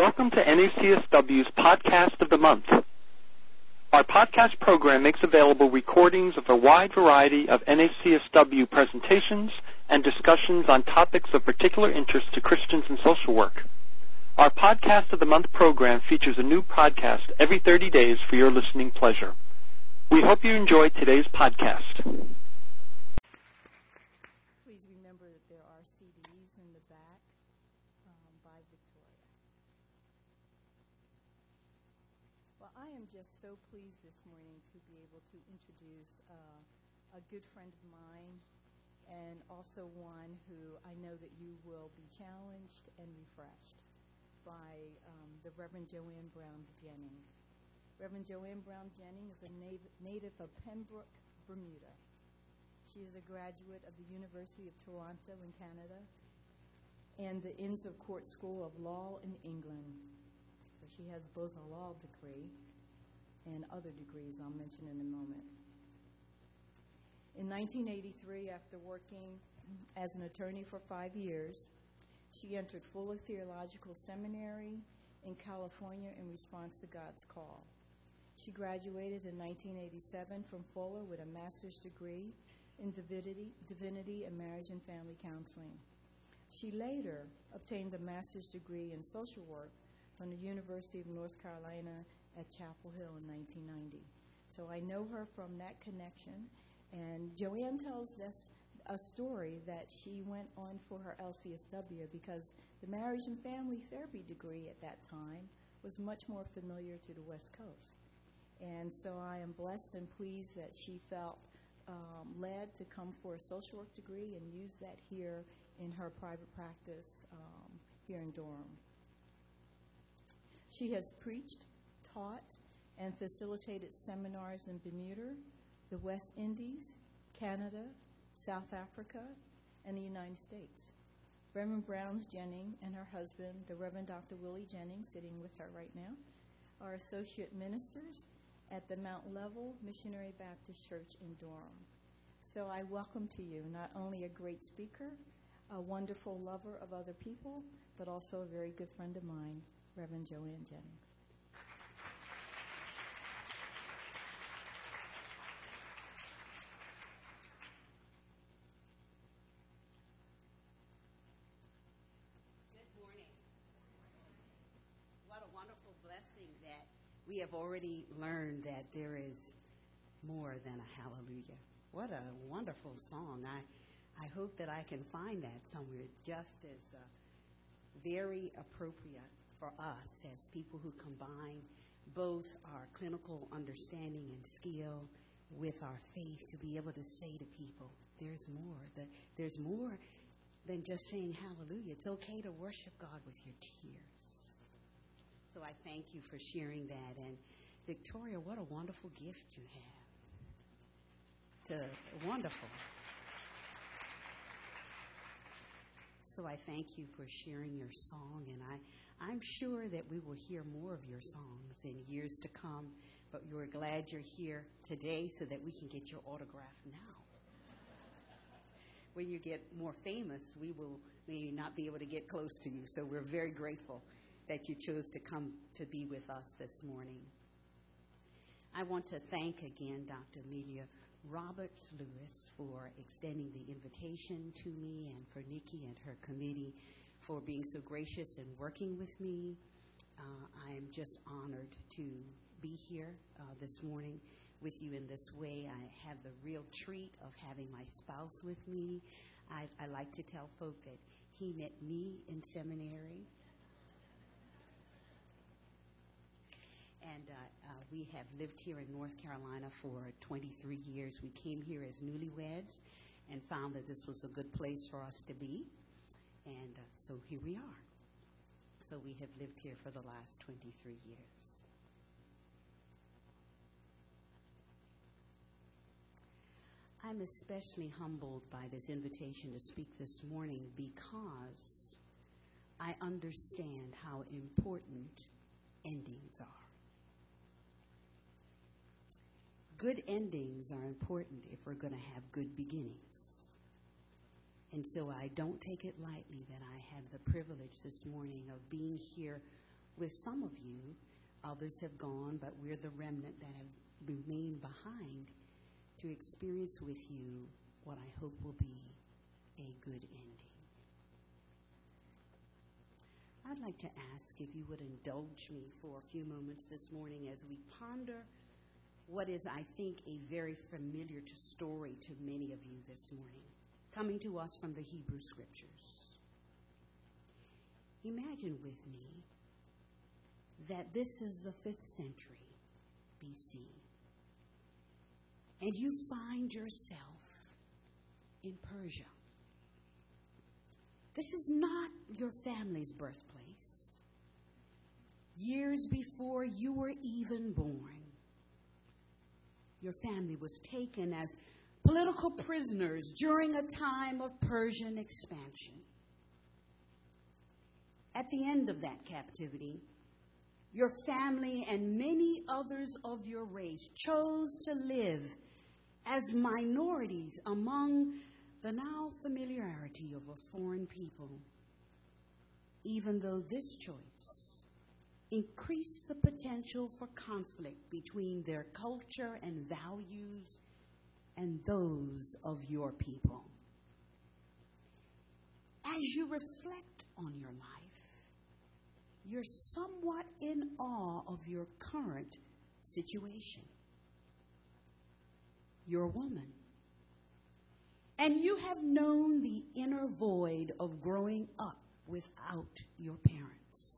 Welcome to NACSW's Podcast of the Month. Our podcast program makes available recordings of a wide variety of NACSW presentations and discussions on topics of particular interest to Christians in social work. Our Podcast of the Month program features a new podcast every 30 days for your listening pleasure. We hope you enjoyed today's podcast. Please remember that there are CDs in the back by Victoria. Well, I am just so pleased this morning to be able to introduce a good friend of mine and also one who I know that you will be challenged and refreshed by the Reverend Joanne Brown Jennings. Reverend Joanne Brown Jennings is a native of Pembroke, Bermuda. She is a graduate of the University of Toronto in Canada and the Inns of Court School of Law in England. So she has both a law degree and other degrees I'll mention in a moment. In 1983, after working as an attorney for 5 years, she entered Fuller Theological Seminary in California in response to God's call. She graduated in 1987 from Fuller with a master's degree in divinity and marriage and family counseling. She later obtained a master's degree in social work from the University of North Carolina at Chapel Hill in 1990. So I know her from that connection, and Joanne tells us a story that she went on for her LCSW because the marriage and family therapy degree at that time was much more familiar to the West Coast. And so I am blessed and pleased that she felt led to come for a social work degree and use that here in her private practice here in Durham. She has preached, taught, and facilitated seminars in Bermuda, the West Indies, Canada, South Africa, and the United States. Reverend Brown Jennings and her husband, the Reverend Dr. Willie Jennings, sitting with her right now, are associate ministers at the Mount Level Missionary Baptist Church in Durham. So I welcome to you not only a great speaker, a wonderful lover of other people, but also a very good friend of mine, Reverend Joanne Jennings. Good morning. What a wonderful blessing that we have already learned that there is more than a hallelujah. What a wonderful song. I hope that I can find that somewhere just as very appropriate for us as people who combine both our clinical understanding and skill with our faith to be able to say to people, there's more. There's more than just saying hallelujah. It's okay to worship God with your tears. So I thank you for sharing that. And Victoria, what a wonderful gift you have. Wonderful. So I thank you for sharing your song, and I'm sure that we will hear more of your songs in years to come, but we're glad you're here today so that we can get your autograph now. When you get more famous, we may not be able to get close to you, so we're very grateful that you chose to come to be with us this morning. I want to thank again Dr. Amelia Roberts-Lewis for extending the invitation to me and for Nikki and her committee for being so gracious and working with me. I am just honored to be here this morning with you in this way. I have the real treat of having my spouse with me. I like to tell folk that he met me in seminary. And we have lived here in North Carolina for 23 years. We came here as newlyweds and found that this was a good place for us to be. And so here we are. So we have lived here for the last 23 years. I'm especially humbled by this invitation to speak this morning because I understand how important endings are. Good endings are important if we're going to have good beginnings. And so I don't take it lightly that I have the privilege this morning of being here with some of you. Others have gone, but we're the remnant that have remained behind to experience with you what I hope will be a good ending. I'd like to ask if you would indulge me for a few moments this morning as we ponder what is, I think, a very familiar story to many of you this morning, coming to us from the Hebrew Scriptures. Imagine with me that this is the 5th century BC, and you find yourself in Persia. This is not your family's birthplace. Years before you were even born, your family was taken as political prisoners during a time of Persian expansion. At the end of that captivity, your family and many others of your race chose to live as minorities among the now familiarity of a foreign people, even though this choice increased the potential for conflict between their culture and values and those of your people. As you reflect on your life, you're somewhat in awe of your current situation. You're a woman, and you have known the inner void of growing up without your parents.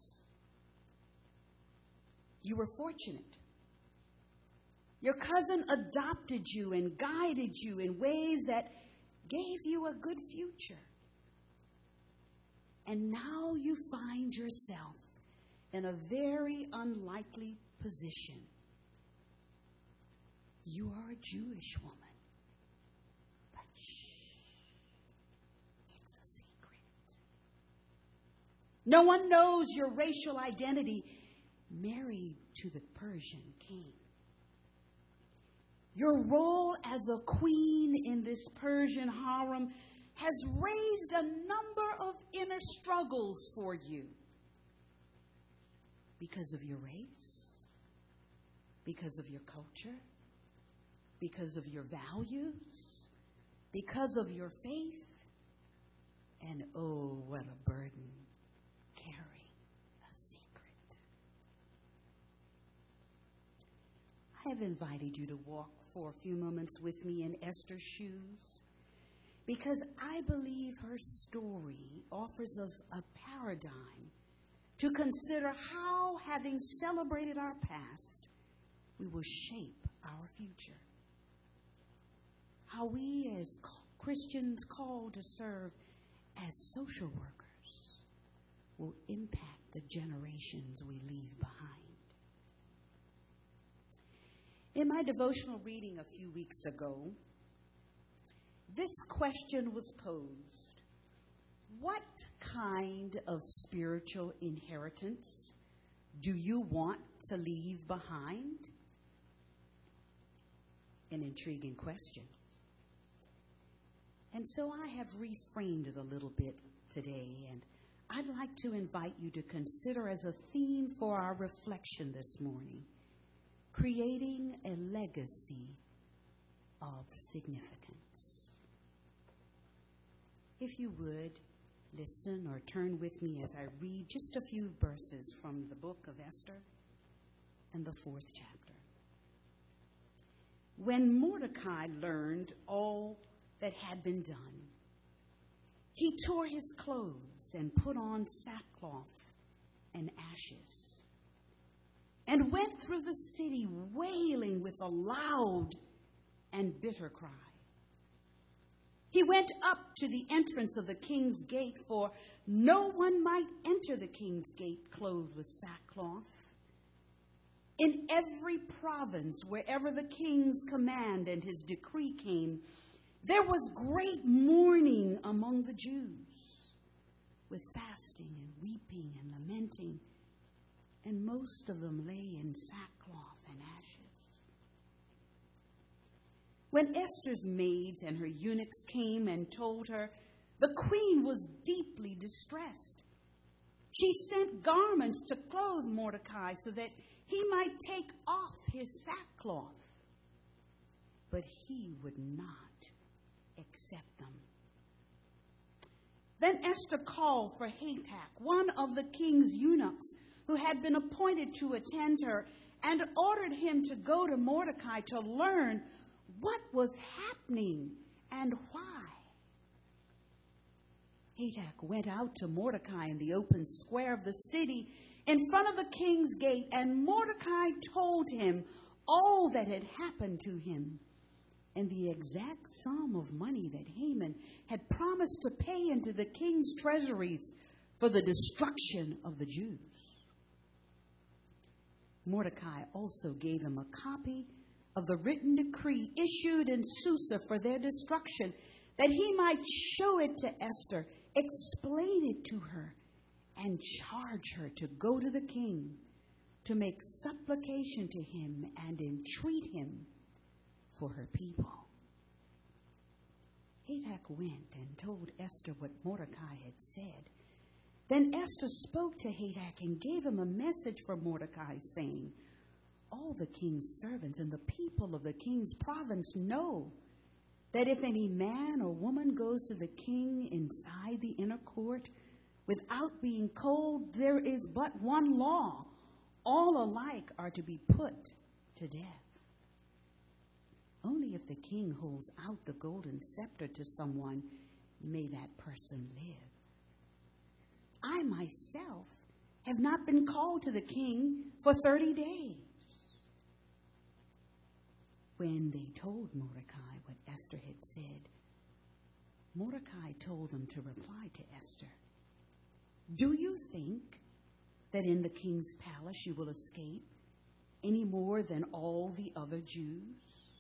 You were fortunate. Your cousin adopted you and guided you in ways that gave you a good future. And now you find yourself in a very unlikely position. You are a Jewish woman. But shh, it's a secret. No one knows your racial identity. Married to the Persian king. Your role as a queen in this Persian harem has raised a number of inner struggles for you. Because of your race, because of your culture, because of your values, because of your faith, and oh, what a burden carrying a secret. I have invited you to walk for a few moments with me in Esther's shoes because I believe her story offers us a paradigm to consider how, having celebrated our past, we will shape our future. How we as Christians called to serve as social workers will impact the generations we leave behind. In my devotional reading a few weeks ago, this question was posed: what kind of spiritual inheritance do you want to leave behind? An intriguing question. And so I have reframed it a little bit today, and I'd like to invite you to consider as a theme for our reflection this morning, creating a legacy of significance. If you would, listen or turn with me as I read just a few verses from the book of Esther and the 4th chapter. When Mordecai learned all that had been done, he tore his clothes and put on sackcloth and ashes, and went through the city wailing with a loud and bitter cry. He went up to the entrance of the king's gate, for no one might enter the king's gate clothed with sackcloth. In every province, wherever the king's command and his decree came, there was great mourning among the Jews, with fasting and weeping and lamenting, and most of them lay in sackcloth and ashes. When Esther's maids and her eunuchs came and told her, the queen was deeply distressed. She sent garments to clothe Mordecai so that he might take off his sackcloth. But he would not accept them. Then Esther called for Hathach, one of the king's eunuchs, who had been appointed to attend her, and ordered him to go to Mordecai to learn what was happening and why. Hathach went out to Mordecai in the open square of the city in front of the king's gate, and Mordecai told him all that had happened to him and the exact sum of money that Haman had promised to pay into the king's treasuries for the destruction of the Jews. Mordecai also gave him a copy of the written decree issued in Susa for their destruction, that he might show it to Esther, explain it to her, and charge her to go to the king to make supplication to him and entreat him for her people. Hathach went and told Esther what Mordecai had said. Then Esther spoke to Hathach and gave him a message for Mordecai, saying, all the king's servants and the people of the king's province know that if any man or woman goes to the king inside the inner court without being told, there is but one law. All alike are to be put to death. Only if the king holds out the golden scepter to someone may that person live. I myself have not been called to the king for 30 days. When they told Mordecai what Esther had said, Mordecai told them to reply to Esther, do you think that in the king's palace you will escape any more than all the other Jews?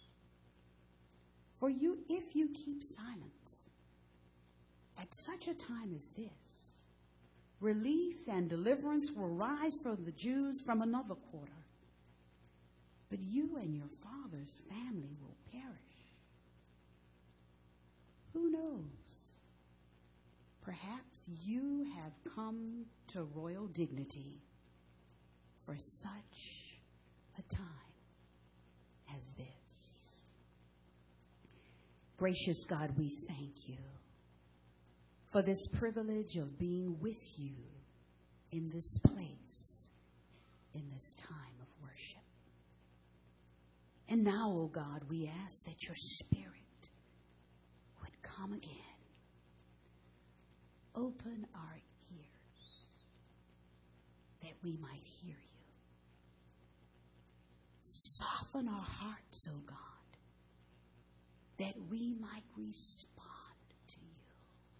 For you, if you keep silence at such a time as this, relief and deliverance will rise for the Jews from another quarter. But you and your father's family will perish. Who knows? Perhaps you have come to royal dignity for such a time as this. Gracious God, we thank you for this privilege of being with you in this place, in this time of worship. And now, O God, we ask that your Spirit would come again. Open our ears that we might hear you. Soften our hearts, O God, that we might respond to you.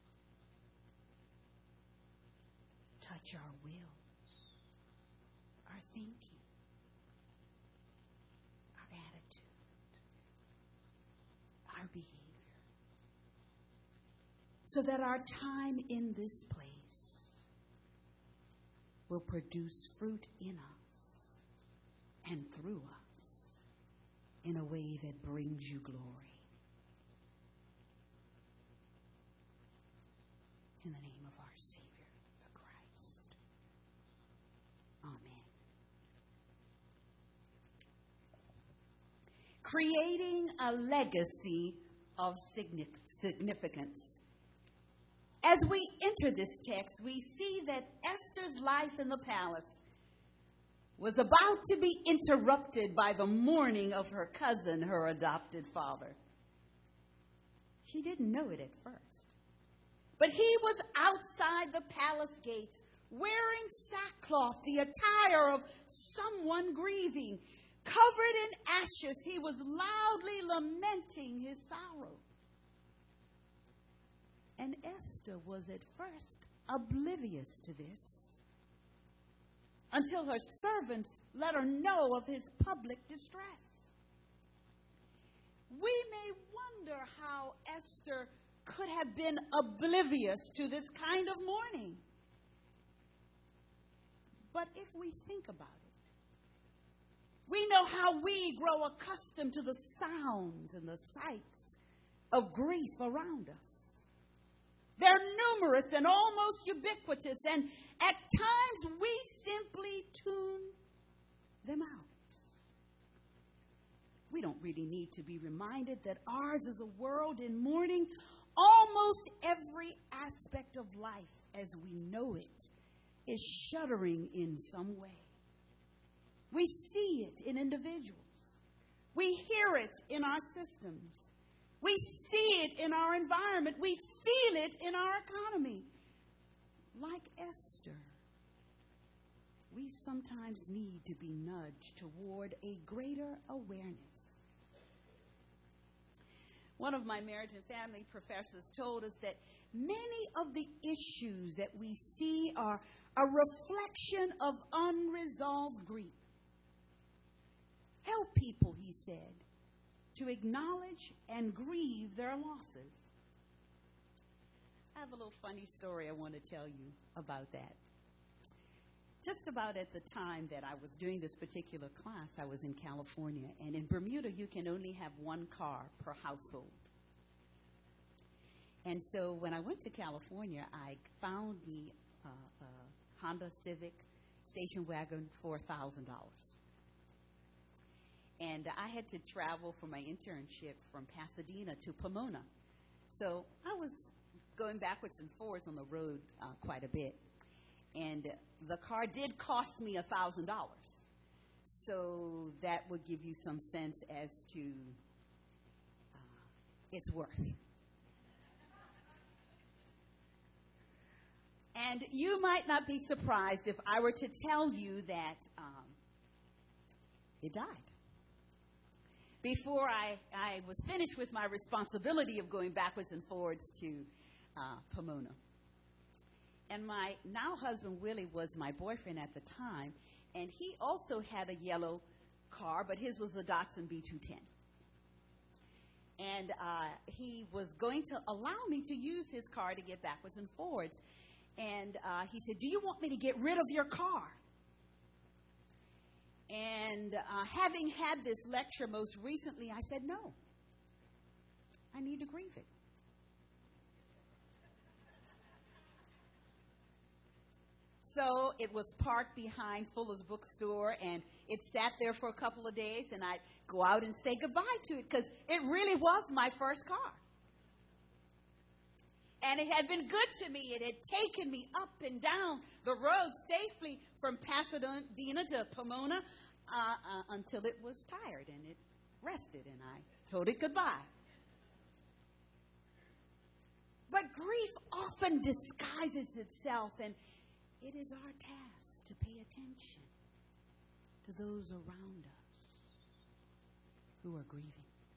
Touch our wills, our thinking, our attitude, our behavior, so that our time in this place will produce fruit in us and through us in a way that brings you glory. In the name of our Savior, the Christ. Amen. Creating a legacy of significance. As we enter this text, we see that Esther's life in the palace was about to be interrupted by the mourning of her cousin, her adopted father. She didn't know it at first. But he was outside the palace gates, wearing sackcloth, the attire of someone grieving. Covered in ashes, he was loudly lamenting his sorrow. And Esther was at first oblivious to this, until her servants let her know of his public distress. We may wonder how Esther could have been oblivious to this kind of mourning. But if we think about it, we know how we grow accustomed to the sounds and the sights of grief around us. They're numerous and almost ubiquitous, and at times we simply tune them out. We don't really need to be reminded that ours is a world in mourning. Almost every aspect of life as we know it is shuddering in some way. We see it in individuals. We hear it in our systems. We see it in our environment. We feel it in our economy. Like Esther, we sometimes need to be nudged toward a greater awareness. One of my marriage and family professors told us that many of the issues that we see are a reflection of unresolved grief. Help people, he said, to acknowledge and grieve their losses. I have a little funny story I want to tell you about that. Just about at the time that I was doing this particular class, I was in California. And in Bermuda, you can only have one car per household. And so when I went to California, I found me a Honda Civic station wagon for $1,000. And I had to travel for my internship from Pasadena to Pomona. So I was going backwards and forwards on the road quite a bit. And the car did cost me $1,000. So that would give you some sense as to its worth. And you might not be surprised if I were to tell you that it died. Before I was finished with my responsibility of going backwards and forwards to Pomona. And my now husband, Willie, was my boyfriend at the time, and he also had a yellow car, but his was a Datsun B210. And he was going to allow me to use his car to get backwards and forwards. And he said, "Do you want me to get rid of your car?" And having had this lecture most recently, I said, "No, I need to grieve it." So it was parked behind Fuller's bookstore, and it sat there for a couple of days, and I'd go out and say goodbye to it because it really was my first car. And it had been good to me. It had taken me up and down the road safely from Pasadena to Pomona until it was tired and it rested, and I told it goodbye. But grief often disguises itself, and it is our task to pay attention to those around us who are grieving.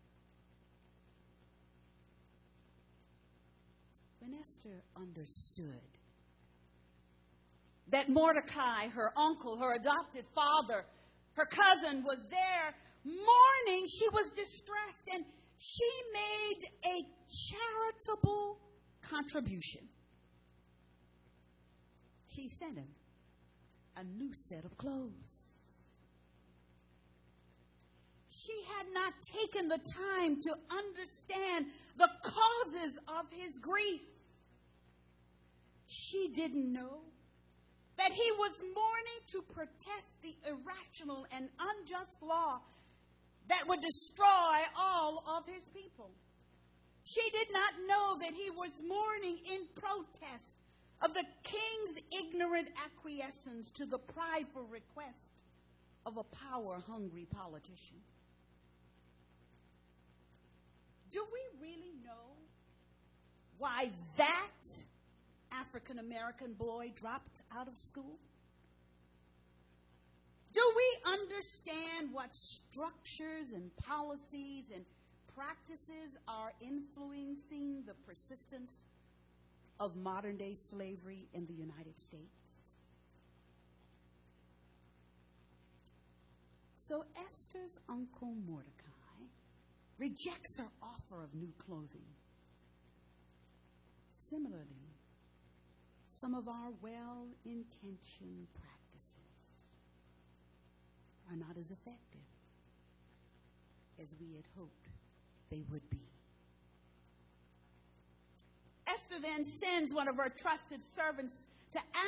When Esther understood that Mordecai, her uncle, her adopted father, her cousin, was there mourning, she was distressed, and she made a charitable contribution. She sent him a new set of clothes. She had not taken the time to understand the causes of his grief. She didn't know that he was mourning to protest the irrational and unjust law that would destroy all of his people. She did not know that he was mourning in protest of the king's ignorant acquiescence to the prideful request of a power-hungry politician. Do we really know why that African-American boy dropped out of school? Do we understand what structures and policies and practices are influencing the persistence of modern-day slavery in the United States? So Esther's uncle Mordecai rejects her offer of new clothing. Similarly, some of our well-intentioned practices are not as effective as we had hoped they would be. Esther then sends one of her trusted servants to